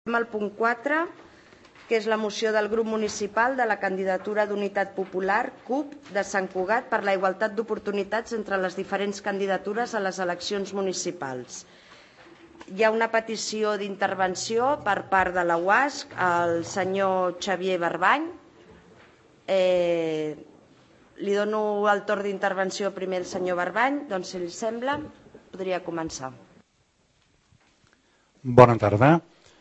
El punt 4, que és la moció del grup municipal de la candidatura d'Unitat Popular, CUP, de Sant Cugat per la igualtat d'oportunitats entre les diferents candidatures a les eleccions municipals. Hi ha una petició d'intervenció per part de la UASC, el senyor Xavier Barbany. Li dono el torn d'intervenció primer al senyor Barbany, doncs si li sembla, podria començar. Bona tarda.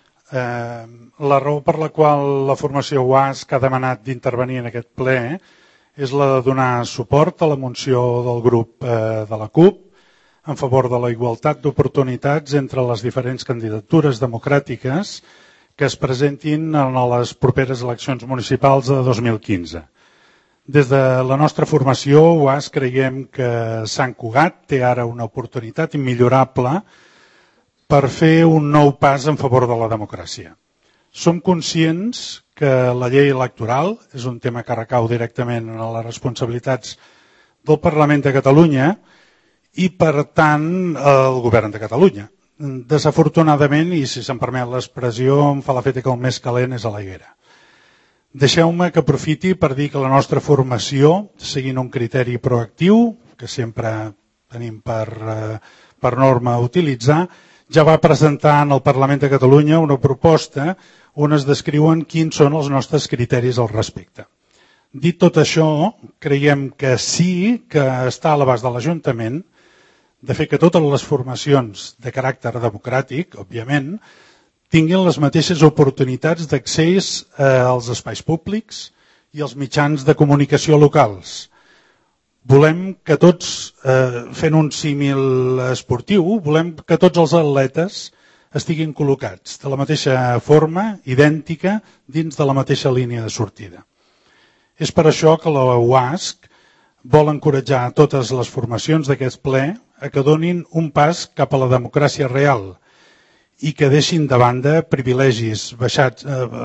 La raó per la qual la formació UASC ha demanat d'intervenir en aquest ple és la de donar suport a la moció del grup de la CUP en favor de la igualtat d'oportunitats entre les diferents candidatures democràtiques que es presentin en les properes eleccions municipals de 2015. Des de la nostra formació, UASC, creiem que Sant Cugat té ara una oportunitat immillorable per fer un nou pas en favor de la democràcia. Som conscients que la llei electoral és un tema que recau directament en les responsabilitats del Parlament de Catalunya i, per tant, el govern de Catalunya. Desafortunadament, i si se'm permet l'expressió, em fa l'efecte que el més calent és a la higuera. Deixeu-me que aprofiti per dir que la nostra formació, seguint un criteri proactiu, que sempre tenim per norma utilitzar, ja va presentar en el Parlament de Catalunya una proposta on es descriuen quins són els nostres criteris al respecte. Dit tot això, creiem que sí que està a l'abast de l'Ajuntament de fer que totes les formacions de caràcter democràtic, òbviament, tinguin les mateixes oportunitats d'accés als espais públics i als mitjans de comunicació locals. Volem que tots, fent un símil esportiu, volem que tots els atletes estiguin col·locats de la mateixa forma, idèntica, dins de la mateixa línia de sortida. És per això que la UASC vol encoratjar totes les formacions d'aquest ple a que donin un pas cap a la democràcia real i que deixin de banda privilegis basats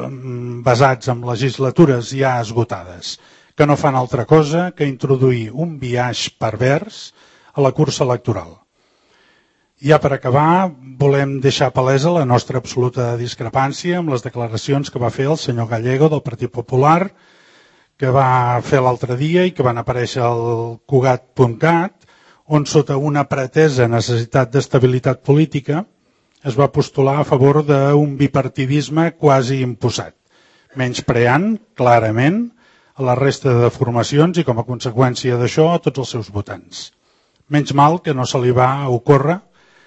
en legislatures ja esgotades, que no fan altra cosa que introduir un biaix pervers a la cursa electoral. Ja per acabar, volem deixar palesa la nostra absoluta discrepància amb les declaracions que va fer el senyor Gallego del Partit Popular, que va fer l'altre dia i que van aparèixer al Cugat.cat, on sota una pretesa necessitat d'estabilitat política es va postular a favor d'un bipartidisme quasi imposat, menyspreant clarament a la resta de formacions i com a conseqüència d'això a tots els seus votants. Menys mal que no se li va ocórrer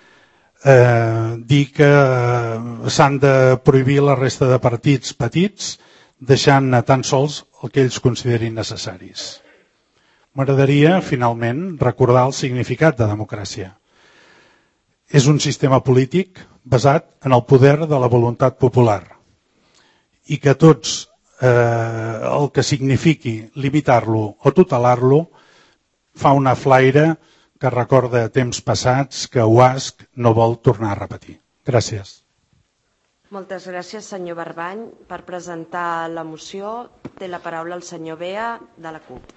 dir que s'han de prohibir la resta de partits petits deixant tan sols el que ells considerin necessaris. M'agradaria, finalment, recordar el significat de democràcia. És un sistema polític basat en el poder de la voluntat popular i que tots el que signifiqui limitar-lo o tutelar-lo fa una flaire que recorda temps passats que UASC no vol tornar a repetir. Gràcies. Moltes gràcies, senyor Barbany. Per presentar la moció té la paraula el senyor Bea de la CUP.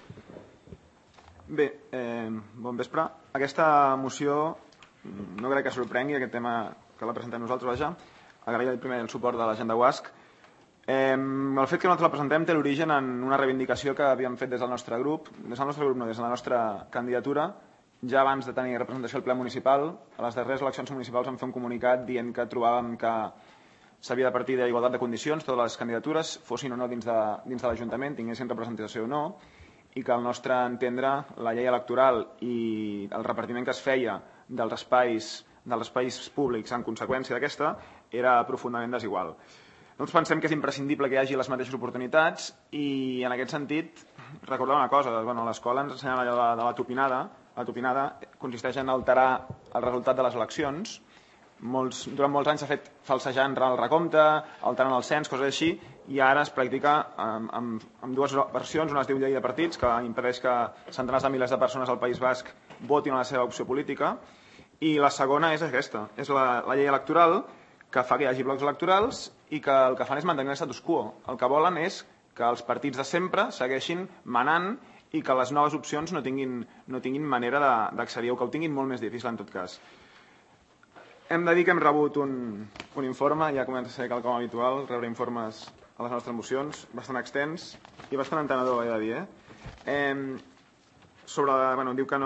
Bé, bon vespre. Aquesta moció no crec que sorprengui, aquest tema que la presentem nosaltres, vaja. Agrair primer el suport de la gent de UASC. El fet que nosaltres la presentem té l'origen en una reivindicació que havíem fet des del nostre grup, des de la nostra candidatura, ja abans de tenir representació al ple municipal. A les darreres eleccions municipals vam fer un comunicat dient que trobàvem que s'havia de partir d'igualtat de condicions, totes les candidatures, fossin o no dins de l'Ajuntament, tinguessin representació o no, i que al nostre entendre la llei electoral i el repartiment que es feia dels espais públics en conseqüència d'aquesta era profundament desigual. Nosaltres pensem que és imprescindible que hi hagi les mateixes oportunitats i en aquest sentit recordar una cosa, a l'escola ens ensenyen allò de la tupinada. La tupinada consisteix en alterar el resultat de les eleccions. Durant molts anys s'ha fet falsejant el recompte, alterant el cens, coses així, i ara es practica amb dues versions. Una es diu llei de partits, que impedeix que centenars de milers de persones al País Basc votin a la seva opció política, i la segona és aquesta, és la llei electoral, que fa que hi hagi blocs electorals i que el que fan és mantenir el status quo. El que volen és que els partits de sempre segueixin manant i que les noves opcions no tinguin manera d'accedir o que ho tinguin molt més difícil en tot cas. Hem de dir que hem rebut un informe, ja comença a ser quelcom habitual, rebre informes a les nostres mocions, bastant extens i bastant entenedor, he de dir. Diu que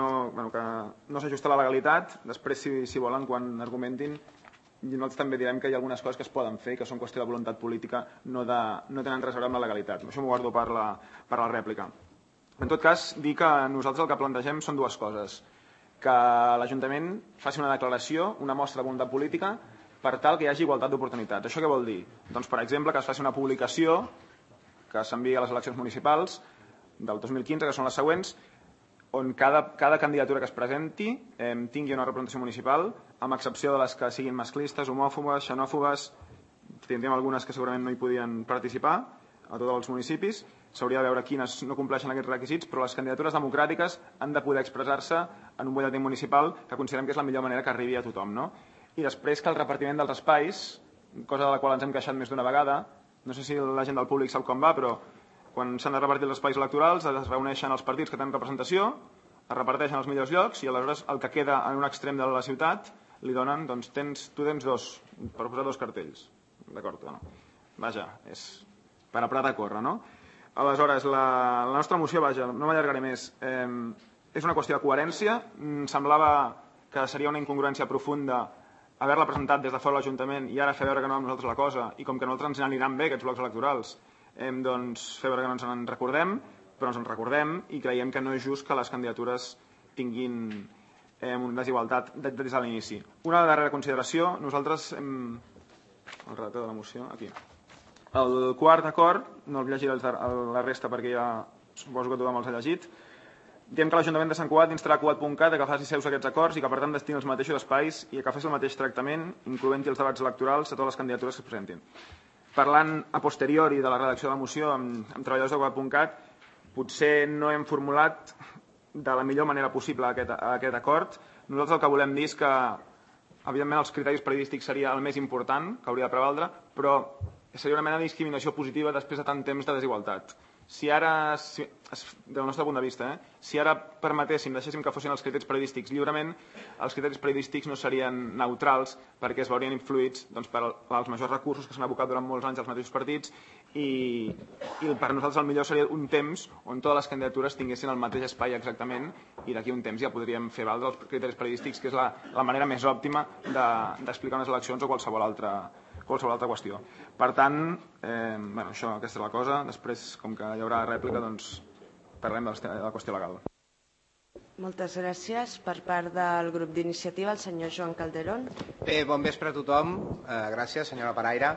no s'ajusta a la legalitat, després, si volen, quan argumentin, i nosaltres també direm que hi ha algunes coses que es poden fer, que són qüestió de voluntat política, no tenen res a veure amb la legalitat. Això m'ho guardo per la rèplica. En tot cas, dir que nosaltres el que plantegem són dues coses. Que l'Ajuntament faci una declaració, una mostra de voluntat política, per tal que hi hagi igualtat d'oportunitats. Això què vol dir? Doncs, per exemple, que es faci una publicació que s'enviï a les eleccions municipals del 2015, que són les següents, on cada candidatura que es presenti tingui una representació municipal, amb excepció de les que siguin masclistes, homòfobes, xenòfobes, tindríem algunes que segurament no hi podien participar, a tots els municipis. S'hauria de veure quines no compleixen aquests requisits, però les candidatures democràtiques han de poder expressar-se en un butlletí municipal que considerem que és la millor manera que arribi a tothom. I després que el repartiment dels espais, cosa de la qual ens hem queixat més d'una vegada, no sé si la gent del públic sap com va, però quan s'han de repartir els espais electorals es reuneixen els partits que tenen representació, es reparteixen els millors llocs i aleshores el que queda en un extrem de la ciutat li donen, doncs tu tens dos, per posar dos cartells. D'acord, no? Vaja, és per apretar a córrer, no? Aleshores, la nostra moció, vaja, no m'allargaré més, és una qüestió de coherència. Semblava que seria una incongruència profunda haver-la presentat des de fora de l'Ajuntament i ara fer veure que no amb nosaltres la cosa, i com que a nosaltres ens aniran bé aquests blocs electorals, doncs fer veure que no ens en recordem, però ens en recordem i creiem que no és just que les candidatures tinguin una desigualtat des de l'inici. Una darrera consideració, nosaltres el redactor de la moció, aquí. El quart acord, no el llegiré la resta perquè ja suposo que tothom els ha llegit, diem que l'Ajuntament de Sant Cugat instarà Cugat.cat que faci seus aquests acords i que per tant destini els mateixos espais i que faci el mateix tractament, incloent-hi els debats electorals a totes les candidatures que es presentin. Parlant a posteriori de la redacció de la moció amb treballadors de Cugat.cat, potser no hem formulat de la millor manera possible aquest acord. Nosaltres el que volem dir és que, evidentment, els criteris periodístics seria el més important, que hauria de prevaldre, però seria una mena de discriminació positiva després de tant temps de desigualtat. Si ara, del nostre punt de vista, si ara permetéssim, deixéssim que fossin els criteris periodístics lliurement, els criteris periodístics no serien neutrals perquè es veurien influïts pels majors recursos que s'han abocat durant molts anys als mateixos partits i per nosaltres el millor seria un temps on totes les candidatures tinguessin el mateix espai exactament i d'aquí un temps ja podríem fer valdre els criteris periodístics, que és la manera més òptima d'explicar unes eleccions o qualsevol altra qüestió. Per tant, aquesta és la cosa. Després, com que hi haurà rèplica, doncs parlem de la qüestió legal. Moltes gràcies. Per part del grup d'iniciativa, el senyor Joan Calderón. Bé, bon vespre a tothom. Gràcies, senyora Paraire.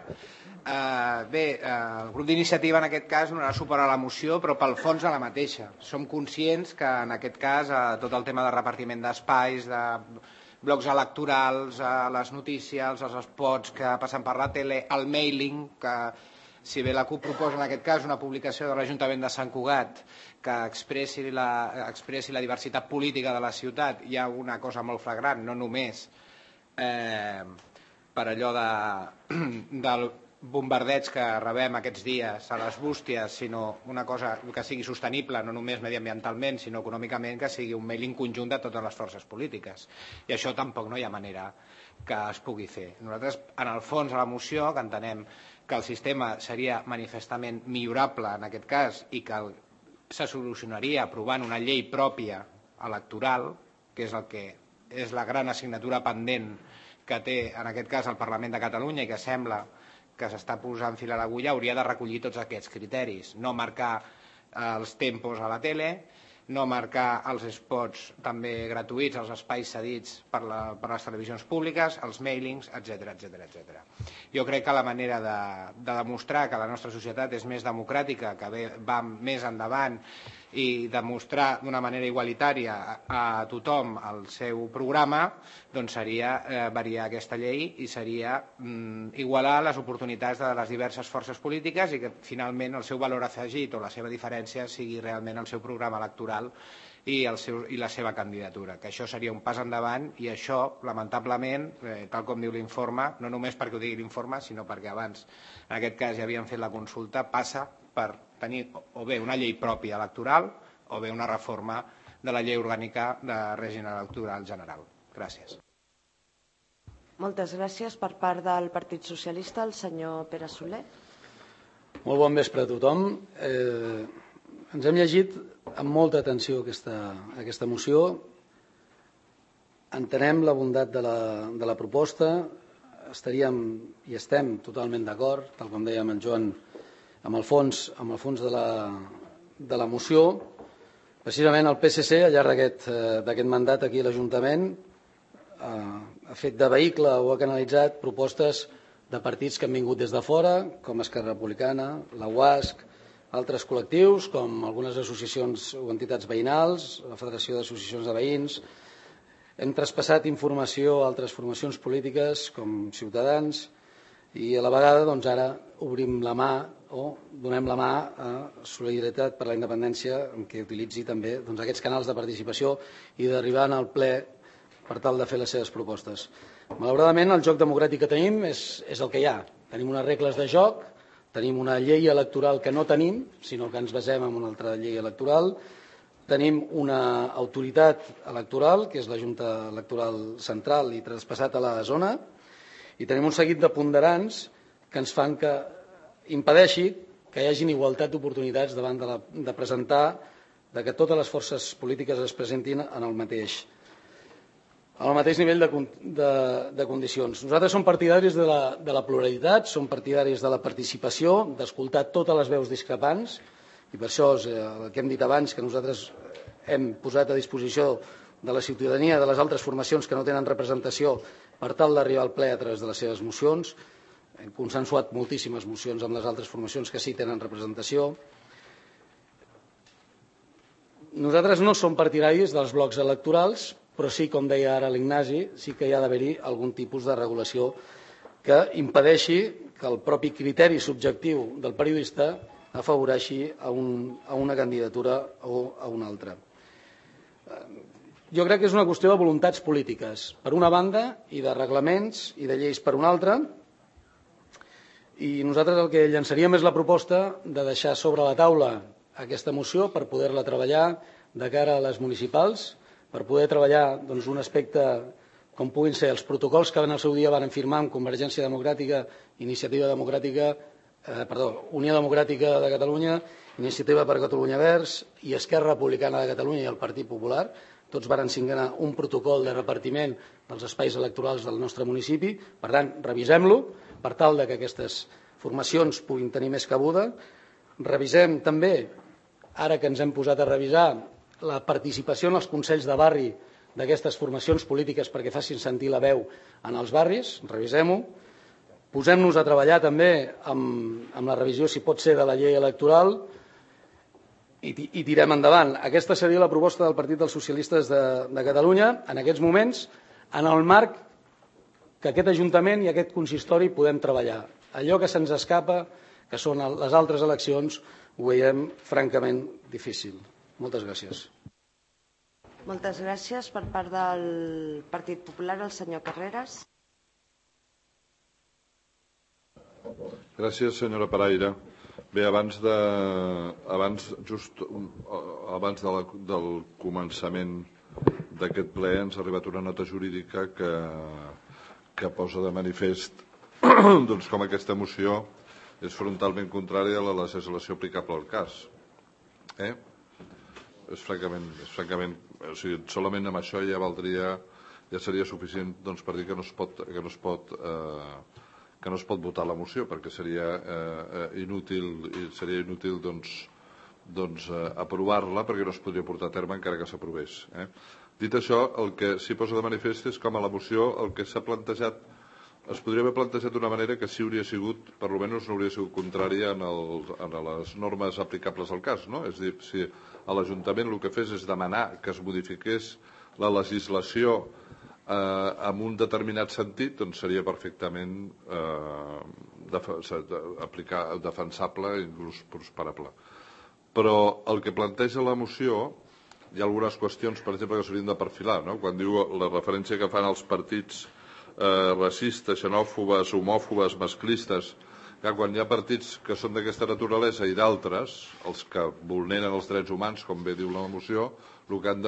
Bé, el grup d'iniciativa en aquest cas donarà suport a la moció, però pel fons de la mateixa. Som conscients que en aquest cas tot el tema de repartiment d'espais, de blocs electorals, les notícies, els spots que passen per la tele, el mailing, que si bé la CUP proposa en aquest cas una publicació de l'Ajuntament de Sant Cugat que expressi la diversitat política de la ciutat, hi ha una cosa molt flagrant, no només per allò del bombardeig que rebem aquests dies a les bústies, sinó una cosa que sigui sostenible, no només mediambientalment, sinó econòmicament, que sigui un mailing conjunt de totes les forces polítiques. I això tampoc no hi ha manera que es pugui fer. Nosaltres, en el fons de la moció, que entenem que el sistema seria manifestament millorable en aquest cas i que se solucionaria aprovant una llei pròpia electoral, que és el que és la gran assignatura pendent que té en aquest cas el Parlament de Catalunya i que sembla que s'està posant fil a l'agulla, hauria de recollir tots aquests criteris, no marcar els tempos a la tele, no marcar els spots també gratuïts, els espais cedits per les televisions públiques, els mailings, etc. Jo crec que la manera de demostrar que la nostra societat és més democràtica, que va més endavant i demostrar d'una manera igualitària a tothom el seu programa, doncs seria variar aquesta llei i seria igualar les oportunitats de les diverses forces polítiques i que finalment el seu valor afegit o la seva diferència sigui realment el seu programa electoral i la seva candidatura, que això seria un pas endavant i això, lamentablement, tal com diu l'informe, no només perquè ho digui l'informe, sinó perquè abans, en aquest cas, ja havien fet la consulta, passa per tenir o bé una llei pròpia electoral o bé una reforma de la llei orgànica de règim electoral general. Gràcies. Moltes gràcies. Per part del Partit Socialista, el senyor Pere Soler. Molt bon vespre a tothom. Ens hem llegit amb molta atenció aquesta moció. Entenem la bondat de la proposta. Estaríem i estem totalment d'acord, tal com dèiem en Joan, amb el fons de la moció. Precisament el PSC, al llarg d'aquest mandat aquí a l'Ajuntament, ha fet de vehicle o ha canalitzat propostes de partits que han vingut des de fora, com Esquerra Republicana, la UASC, altres col·lectius, com algunes associacions o entitats veïnals, la Federació d'Associacions de Veïns. Hem traspassat informació a altres formacions polítiques, com Ciutadans, i a la vegada ara obrim la mà o donem la mà a Solidaritat per la Independència, que utilitzi també aquests canals de participació i d'arribar al ple per tal de fer les seves propostes. Malauradament, el joc democràtic que tenim és el que hi ha. Tenim unes regles de joc, tenim una llei electoral que no tenim, sinó que ens basem en una altra llei electoral, tenim una autoritat electoral, que és la Junta Electoral Central i traspassat a la zona, i tenim un seguit de ponderants que ens fan que impedeixi que hi hagi igualtat d'oportunitats davant de presentar, que totes les forces polítiques es presentin en el mateix nivell de condicions. Nosaltres som partidaris de la pluralitat, som partidaris de la participació, d'escoltar totes les veus discrepants, i per això és el que hem dit abans, que nosaltres hem posat a disposició de la ciutadania, de les altres formacions que no tenen representació, per tal d'arribar al ple a través de les seves mocions. Hem consensuat moltíssimes mocions amb les altres formacions que sí tenen representació. Nosaltres no som partidaris dels blocs electorals, però sí, com deia ara l'Ignasi, sí que hi ha d'haver-hi algun tipus de regulació que impedeixi que el propi criteri subjectiu del periodista afavoreixi a una candidatura o a una altra. Jo crec que és una qüestió de voluntats polítiques, per una banda, i de reglaments i de lleis per una altra, i nosaltres el que llançaríem és la proposta de deixar sobre la taula aquesta moció per poder-la treballar de cara a les municipals, per poder treballar un aspecte com puguin ser els protocols que en el seu dia van firmar amb Convergència Democràtica, Unió Democràtica de Catalunya, Iniciativa per Catalunya Verds i Esquerra Republicana de Catalunya i el Partit Popular. Tots varen signar un protocol de repartiment dels espais electorals del nostre municipi. Per tant, revisem-lo per tal que aquestes formacions puguin tenir més cabuda. Revisem també, ara que ens hem posat a revisar, la participació en els consells de barri d'aquestes formacions polítiques perquè facin sentir la veu en els barris. Revisem-ho. Posem-nos a treballar també amb la revisió, si pot ser, de la llei electoral i tirem endavant. Aquesta seria la proposta del Partit dels Socialistes de Catalunya en aquests moments, en el marc que aquest Ajuntament i aquest consistori podem treballar. Allò que se'ns escapa, que són les altres eleccions, ho veiem francament difícil. Moltes gràcies. Moltes gràcies. Per part del Partit Popular, el senyor Carreras. Gràcies, senyora Paraire. Bé, abans del començament d'aquest ple ens ha arribat una nota jurídica que posa de manifest com aquesta moció és frontalment contrària a la legislació aplicable al cas. És francament, solament amb això ja seria suficient per dir que no es pot votar la moció, perquè seria inútil aprovar-la, perquè no es podria portar a terme encara que s'aprovés. Dit això, el que s'hi posa de manifest és com a la moció el que s'ha plantejat es podria haver plantejat d'una manera que sí hauria sigut, per almenys no hauria sigut contrària a les normes aplicables al cas. És a dir, si a l'Ajuntament el que fes és demanar que es modifiqués la legislació en un determinat sentit, doncs seria perfectament defensable i inclús prosperable. Però el que planteja la moció, hi ha algunes qüestions, per exemple, que s'haurien de perfilar. Quan diu la referència que fan als partits racistes, xenòfobes, homòfobes, masclistes, que quan hi ha partits que són d'aquesta naturalesa i d'altres, els que vulneren els drets humans, com bé diu la moció, el que han de fer és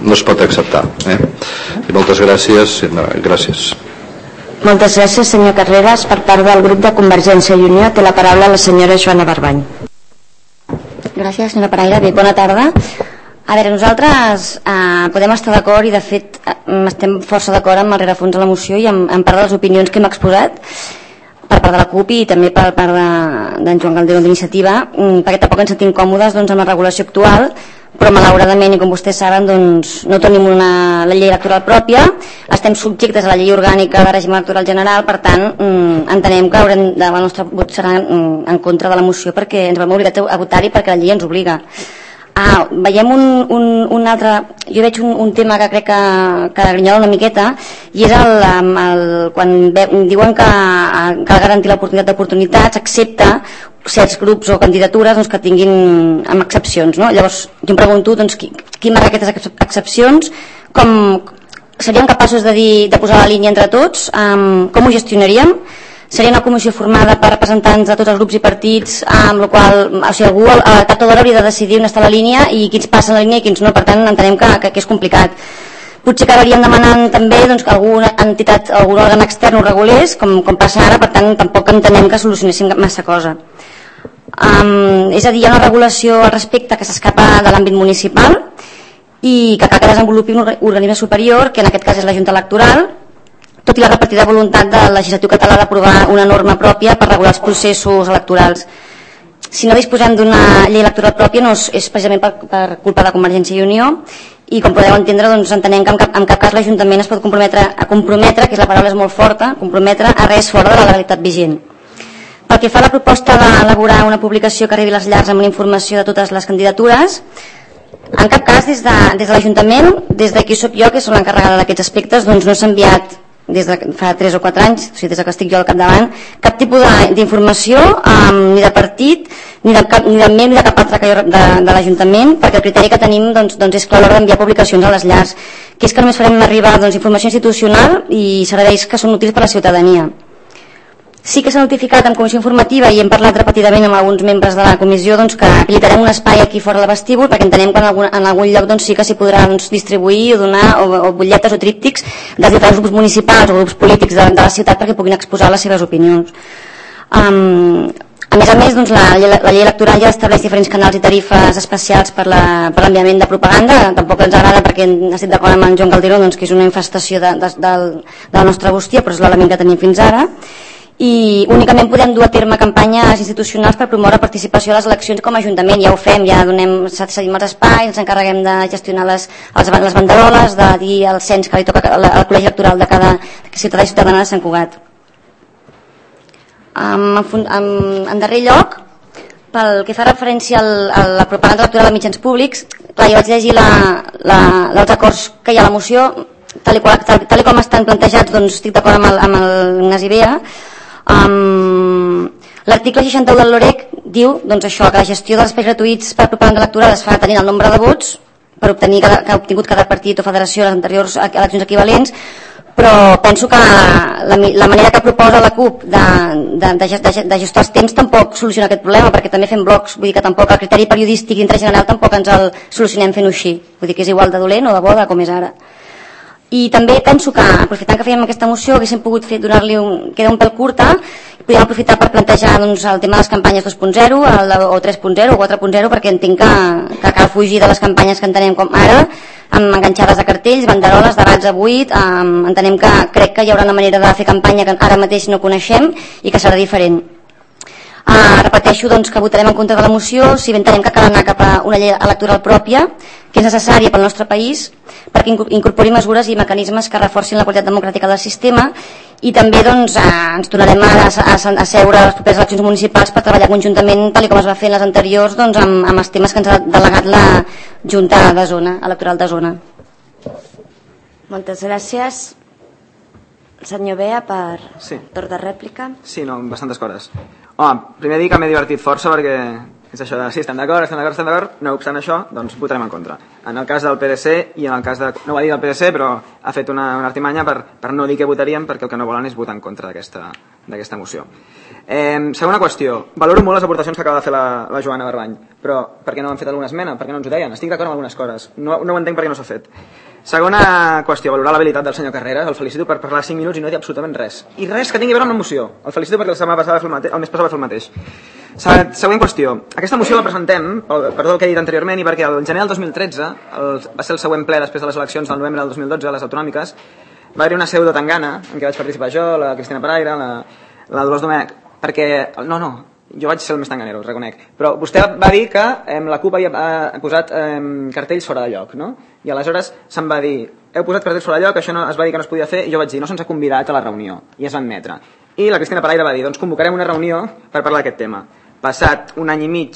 no es pot acceptar. I moltes gràcies. Gràcies. Moltes gràcies, senyor Carreras. Per part del grup de Convergència i Unió té la paraula la senyora Joana Barbany. Gràcies, senyora Paraire. Bé, bona tarda. A veure, nosaltres podem estar d'acord i de fet estem força d'acord amb el rerefons de la moció i amb part de les opinions que hem exposat per part de la CUP i també per part d'en Joan Calderó d'Iniciativa, perquè tampoc ens sentim còmodes amb la regulació actual, però malauradament, i com vostès saben, no tenim la llei electoral pròpia, estem subjectes a la llei orgànica de règim electoral general, per tant entenem que el nostre vot serà en contra de la moció perquè ens vam obligar a votar-hi perquè la llei ens obliga. Veiem un altre, jo veig un tema que crec que grinyola una miqueta, i és quan diuen que cal garantir l'oportunitat d'oportunitats excepte certs grups o candidatures que tinguin amb excepcions, no? Llavors jo em pregunto qui marca aquestes excepcions, com seríem capaços de posar la línia entre tots, com ho gestionaríem? Seria una comissió formada per representants de tots els grups i partits, amb la qual algú a cap d'hora hauria de decidir on està la línia i quins passen la línia i quins no, per tant entenem que és complicat. Potser acabaríem demanant també que alguna entitat, algun òrgan extern ho regulés, com passa ara, per tant tampoc entenem que solucionéssim massa cosa. És a dir, hi ha una regulació al respecte que s'escapa de l'àmbit municipal i que cal que desenvolupi un organisme superior, que en aquest cas és la Junta Electoral, tot i la repetida voluntat del legislatiu català d'aprovar una norma pròpia per regular els processos electorals. Si no disposem d'una llei electoral pròpia és precisament per culpa de Convergència i Unió i com podeu entendre entenem que en cap cas l'Ajuntament es pot comprometre, que la paraula és molt forta, comprometre a res fora de la legalitat vigent. Pel que fa a la proposta d'elaborar una publicació que arribi a les llars amb una informació de totes les candidatures, en cap cas des de l'Ajuntament, des de qui soc jo, que soc l'encarregada d'aquests aspectes, no s'ha enviat des de fa 3 o 4 anys, o sigui, des que estic jo al capdavant, cap tipus d'informació ni de partit, ni de MEM ni de cap altre de l'Ajuntament, perquè el criteri que tenim és clar a l'hora d'enviar publicacions a les llars, que és que només farem arribar informació institucional i serveis que són útils per a la ciutadania. Sí que s'ha notificat en comissió informativa i hem parlat repetidament amb alguns membres de la comissió que habilitarem un espai aquí fora del vestíbul perquè entenem que en algun lloc sí que s'hi podrà distribuir o donar o butlletes o tríptics dels diferents grups municipals o grups polítics de la ciutat perquè puguin exposar les seves opinions. A més, la llei electoral ja estableix diferents canals i tarifes especials per l'enviament de propaganda. Tampoc ens agrada perquè estic d'acord amb en Joan Calderó que és una infestació de la nostra bústia, però és l'element que tenim fins ara. I únicament podem dur a terme campanyes institucionals per promoure participació a les eleccions com a Ajuntament. Ja ho fem, ja cedim els espais, ens encarreguem de gestionar les banderoles, de dir el cens que li toca al col·legi electoral de cada ciutadà i ciutadana de Sant Cugat. En darrer lloc, pel que fa referència a la propaganda electoral de mitjans públics, clar, jo vaig llegir els acords que hi ha a la moció, tal com estan plantejats, estic d'acord amb el Ignasi Bea. L'article 61 del LOREC diu això, que la gestió dels espais gratuïts per propaganda electoral es fa tenint el nombre de vots per obtenir que ha obtingut cada partit o federació a les anteriors eleccions equivalents, però penso que la manera que proposa la CUP de gestar els temps tampoc soluciona aquest problema, perquè també fem blocs, vull dir que tampoc el criteri periodístic d'interès general tampoc ens el solucionem fent-ho així, vull dir que és igual de dolent o de bo com és ara. I també penso que, aprofitant que fèiem aquesta moció, haguéssim pogut queda un pèl curta, i podríem aprofitar per plantejar el tema de les campanyes 2.0 o 3.0 o 4.0, perquè entenc que cal fugir de les campanyes que entenem com ara, amb enganxades de cartells, banderoles, debats a buit. Entenem que crec que hi haurà una manera de fer campanya que ara mateix no coneixem i que serà diferent. Repeteixo que votarem en contra de la moció si entenem que cal anar cap a una llei electoral pròpia, que és necessària pel nostre país perquè incorpori mesures i mecanismes que reforcin la qualitat democràtica del sistema, i també ens tornarem a seure a les properes eleccions municipals per treballar conjuntament, tal com es va fer en les anteriors, amb els temes que ens ha delegat la Junta de Zona, electoral de zona. Moltes gràcies. Senyor Bea, per torn de rèplica. Sí, no, bastantes coses. Home, primer dir que m'he divertit força perquè És això de, sí, estem d'acord, no obstant això, doncs votarem en contra. En el cas del PDC i en el cas de... No ho ha dit el PDC, però ha fet una artimanya per no dir què votaríem, perquè el que no volen és votar en contra d'aquesta moció. Segona qüestió. Valoro molt les aportacions que acaba de fer la Joana Barbany, però per què no han fet alguna esmena? Per què no ens ho deien? Estic d'acord amb algunes coses. No ho entenc per què no s'ha fet. Segona qüestió, valorar l'habilitat del senyor Carreras. El felicito per parlar 5 minuts i no dir absolutament res. I res que tingui a veure amb la moció. El felicito perquè el mes passat va fer el mateix. Següent qüestió. Aquesta moció la presentem, per tot el que he dit anteriorment, i perquè el gener del 2013, va ser el següent ple després de les eleccions del novembre del 2012, les autonòmiques, va haver-hi una pseudo-tangana en què vaig participar jo, la Cristina Paraire, la Dolors Domènech, perquè... No, jo vaig ser el més tanganero, ho reconec. Però vostè va dir que la CUP havia posat cartells fora de lloc, no? I aleshores se'm va dir, heu posat cartells fora de lloc, això es va dir que no es podia fer, i jo vaig dir, no se'ns ha convidat a la reunió, i es va admetre. I la Cristina Paraire va dir, doncs convocarem una reunió per parlar d'aquest tema. Passat un any i mig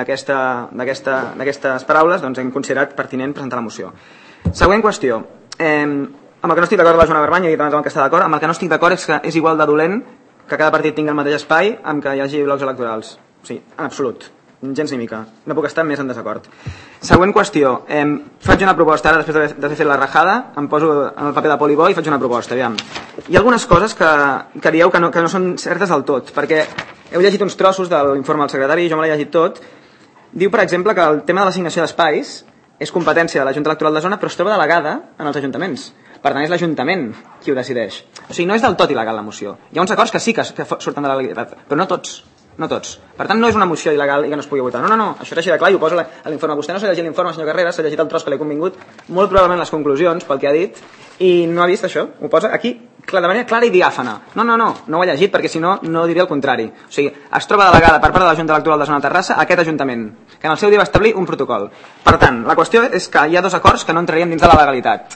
d'aquestes paraules, doncs hem considerat pertinent presentar la moció. Següent qüestió. Amb el que no estic d'acord de la Joana Barbany, he dit abans amb el que està d'acord, amb el que no estic d'acord és que és igual de dolent que cada partit tingui el mateix espai amb que hi hagi blocs electorals. O sigui, en absolut. Gens ni mica. No puc estar més en desacord. Següent qüestió. Faig una proposta, ara després d'haver fet la rajada, em poso en el paper de polibo i faig una proposta. Aviam. Hi ha algunes coses que dieu que no són certes del tot, perquè heu llegit uns trossos de l'informe del secretari, jo me l'he llegit tot. Diu, per exemple, que el tema de l'assignació d'espais és competència de la Junta Electoral de Zona, però es troba delegada en els ajuntaments. Per tant, és l'Ajuntament qui ho decideix. O sigui, no és del tot il·legal la moció. Hi ha uns acords que sí que surten de la legalitat, però no tots. Per tant, no és una moció il·legal i que no es pugui votar. No, això és així de clar i ho posa a l'informe. Vostè no s'ha llegit l'informe, senyor Carreras, s'ha llegit el tros que l'he convingut, molt probablement les conclusions, pel que ha dit, i no ha vist això. Ho posa aquí de manera clara i diàfana. No ho ha llegit perquè si no, no diria el contrari. O sigui, es troba delegada per part de la Junta Electoral de Zona de Terrassa aquest Ajuntament, que en el seu dia va establir un protocol. Per tant, la qüestió és que hi ha dos acords que no entrarien dins de la legalitat.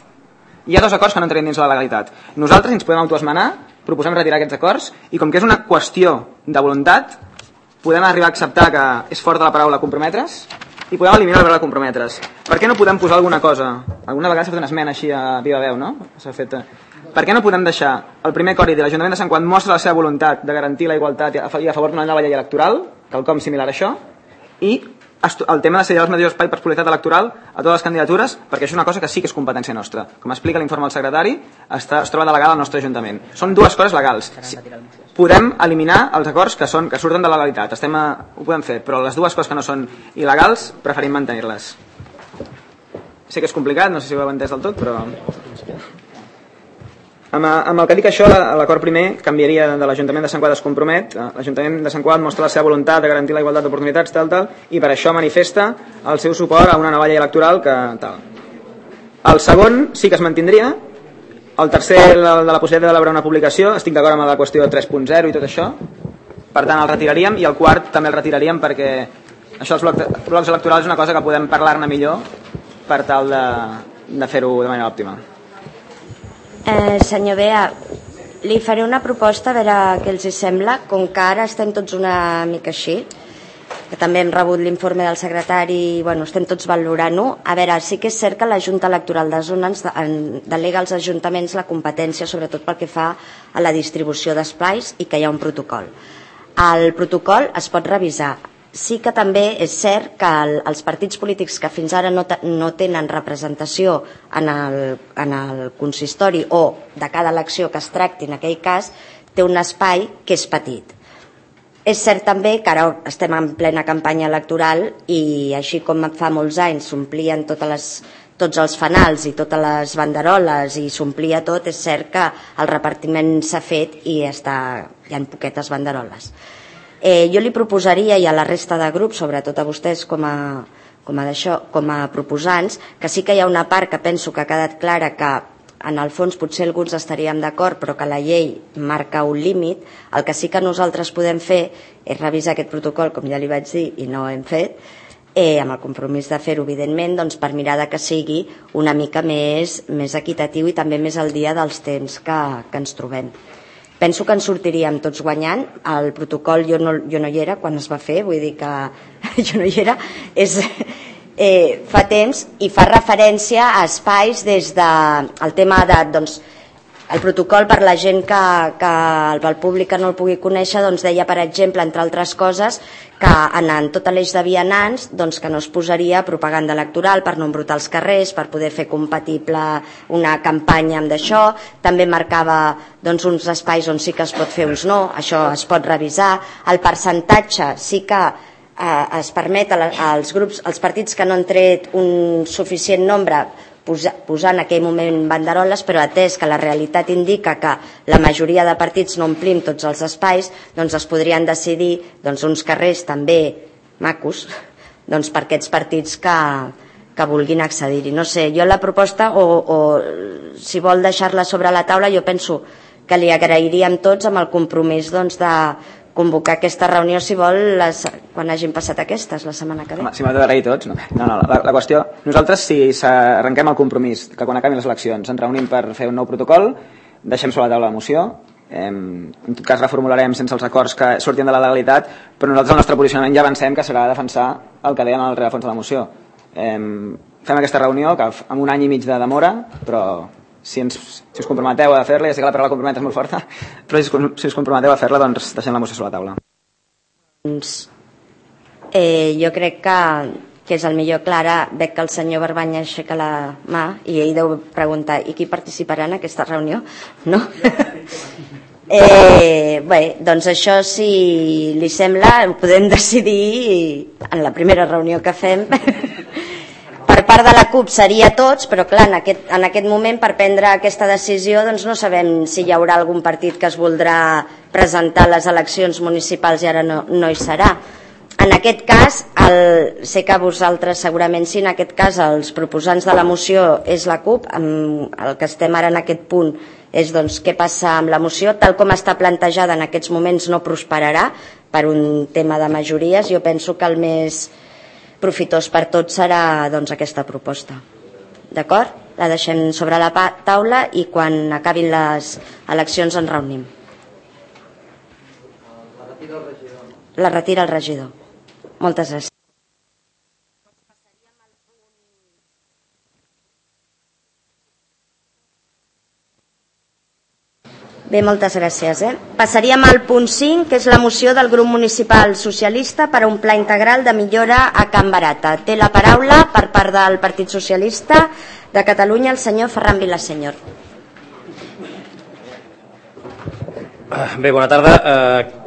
Nosaltres ens podem autoesmenar, proposem retirar aquests acords i com que és una qüestió de voluntat, podem arribar a acceptar que és fort de la paraula comprometre's i podem eliminar la paraula comprometre's. Per què no podem posar alguna cosa? Alguna vegada s'ha fet una esmena així a viva veu, no? Per què no podem deixar el primer acord i dir l'Ajuntament de Sant Quant mostra la seva voluntat de garantir la igualtat i a favor d'una nova llei electoral, quelcom similar a això, i el tema de cedir els majors espai per pluralitat electoral a totes les candidatures, perquè això és una cosa que sí que és competència nostra. Com explica l'informe del secretari, es troba delegada al nostre Ajuntament. Són dues coses legals. Podem eliminar els acords que surten de la legalitat, ho podem fer, però les dues coses que no són il·legals preferim mantenir-les. Sé que és complicat, no sé si ho heu entès del tot, però... Amb el que dic això, l'acord primer canviaria de l'Ajuntament de Sant Quant es compromet, l'Ajuntament de Sant Quant mostra la seva voluntat de garantir la igualtat d'oportunitats, i per això manifesta el seu suport a una nova llei electoral que tal. El segon sí que es mantindria, el tercer, de la possibilitat d'elaborar una publicació, estic d'acord amb la qüestió de 3.0 i tot això, per tant el retiraríem, i el quart també el retiraríem perquè això dels blocs electorals és una cosa que podem parlar-ne millor per tal de fer-ho de manera òptima. Senyor Bea, li faré una proposta a veure què els sembla, com que ara estem tots una mica així, que també hem rebut l'informe del secretari i estem tots valorant-ho. A veure, sí que és cert que la Junta Electoral de Zona delega als ajuntaments la competència, sobretot pel que fa a la distribució d'espais i que hi ha un protocol. El protocol es pot revisar. Sí que també és cert que els partits polítics que fins ara no tenen representació en el consistori o de cada elecció que es tracti en aquell cas, té un espai que és petit. És cert també que ara estem en plena campanya electoral i així com fa molts anys s'omplien tots els fanals i totes les banderoles i s'omplia tot, és cert que el repartiment s'ha fet i hi ha poquetes banderoles. Jo li proposaria, i a la resta de grups, sobretot a vostès com a proposants, que sí que hi ha una part que penso que ha quedat clara que en el fons potser alguns estaríem d'acord però que la llei marca un límit. El que sí que nosaltres podem fer és revisar aquest protocol, com ja li vaig dir, i no ho hem fet, amb el compromís de fer-ho, evidentment, per mirar que sigui una mica més equitatiu i també més al dia dels temps que ens trobem. Penso que en sortiríem tots guanyant. El protocol jo no hi era quan es va fer, vull dir que jo no hi era. Fa temps i fa referència a espais des del tema de El protocol, per la gent que el públic que no el pugui conèixer, doncs deia, per exemple, entre altres coses, que en tot l'eix de vianants que no es posaria propaganda electoral per no embrutar els carrers, per poder fer compatible una campanya amb d'això. També marcava uns espais on sí que es pot fer, uns no, això es pot revisar. El percentatge sí que es permet als grups, als partits que no han tret un suficient nombre, posar en aquell moment banderoles, però atès que la realitat indica que la majoria de partits no omplim tots els espais, doncs es podrien decidir uns carrers també macos per aquests partits que vulguin accedir-hi. No sé, jo la proposta, o si vol deixar-la sobre la taula, jo penso que li agrairíem tots amb el compromís de convocar aquesta reunió, si vol, quan hagin passat aquestes, la setmana que ve. Si m'ha d'agrair tots, no. La qüestió, nosaltres, si arrenquem el compromís que quan acabin les eleccions ens reunim per fer un nou protocol, deixem sobre la taula la moció, en tot cas reformularem sense els acords que surtin de la legalitat, però nosaltres el nostre posicionament ja avancem que serà defensar el que deien al rerefons de la moció. Fem aquesta reunió, que amb un any i mig de demora, però si us comprometeu a fer-la, ja sé que la paraula compromet és molt forta, però si us comprometeu a fer-la, doncs deixem la moció sobre la taula. Jo crec que és el millor. Clara, veig que el senyor Barbany aixeca la mà i ell deu preguntar, i qui participarà en aquesta reunió? No? Bé, doncs això, si li sembla, ho podem decidir en la primera reunió que fem. Per part de la CUP seria tots, però clar, en aquest moment, per prendre aquesta decisió, doncs no sabem si hi haurà algun partit que es voldrà presentar a les eleccions municipals i ara no hi serà. En aquest cas, sé que vosaltres segurament sí, en aquest cas els proposants de la moció és la CUP, el que estem ara en aquest punt és què passa amb la moció, tal com està plantejada en aquests moments no prosperarà per un tema de majories. Jo penso que el més profitós per tots serà aquesta proposta. D'acord? La deixem sobre la taula i quan acabin les eleccions ens reunim. La retira el regidor. Moltes gràcies. Bé, moltes gràcies. Passaríem al punt 5, que és la moció del grup municipal socialista per a un pla integral de millora a Can Barata. Té la paraula per part del Partit Socialista de Catalunya el senyor Ferran Vilaseñor. Bé, bona tarda.